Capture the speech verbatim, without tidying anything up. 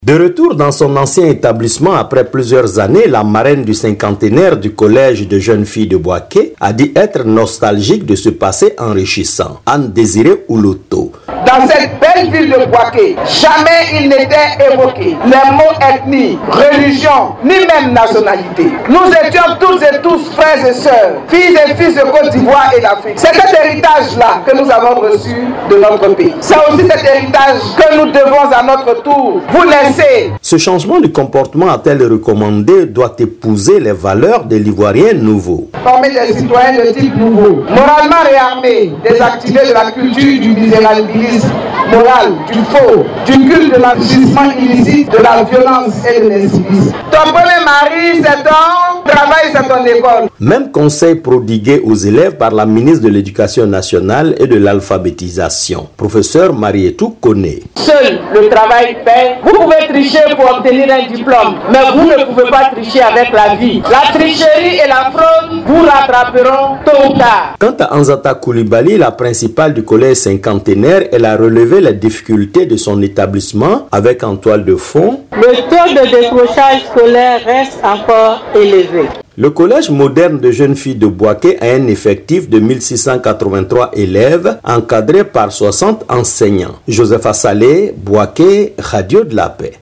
De retour dans son ancien établissement après plusieurs années, la marraine du cinquantenaire du collège de jeunes filles de Bouaké a dit être nostalgique de ce passé enrichissant. Anne-Désirée Ouloto. Dans cette belle ville de Bouaké, jamais il n'était évoqué les mots ethnie, religion, ni même nationalité. Nous étions toutes et tous frères et sœurs, filles et fils de Côte d'Ivoire et d'Afrique. C'est cet héritage-là que nous avons reçu de notre pays. C'est aussi cet héritage que nous devons à notre tour vous laisser. Ce changement de comportement, a-t-elle recommandé, doit épouser les valeurs de l'Ivoirien nouveau. Former des citoyens de type nouveau, moralement réarmés, désactivés de la culture du misérabilisme moral, du faux, du culte de l'enrichissement illicite, de la violence et de l'incivisme. Ton premier mari, c'est ton travail, c'est ton école. Même conseil prodigué aux élèves par la ministre de l'Éducation nationale et de l'alphabétisation, professeur Marietou Koné. Seul le travail paie. Vous pouvez tricher pour obtenir un diplôme, mais vous ne pouvez pas tricher avec la vie. La tricherie et la fraude vous rattraperont tôt ou tard. Quant à Anzata Koulibaly, la principale du collège cinquantenaire, elle a relevé les difficultés de son établissement avec en toile de fond. Le taux de décrochage scolaire reste encore élevé. Le collège moderne de jeunes filles de Bouaké a un effectif de mille six cent quatre-vingt-trois élèves encadrés par soixante enseignants. Joseph Assalé, Bouaké, Radio de la Paix.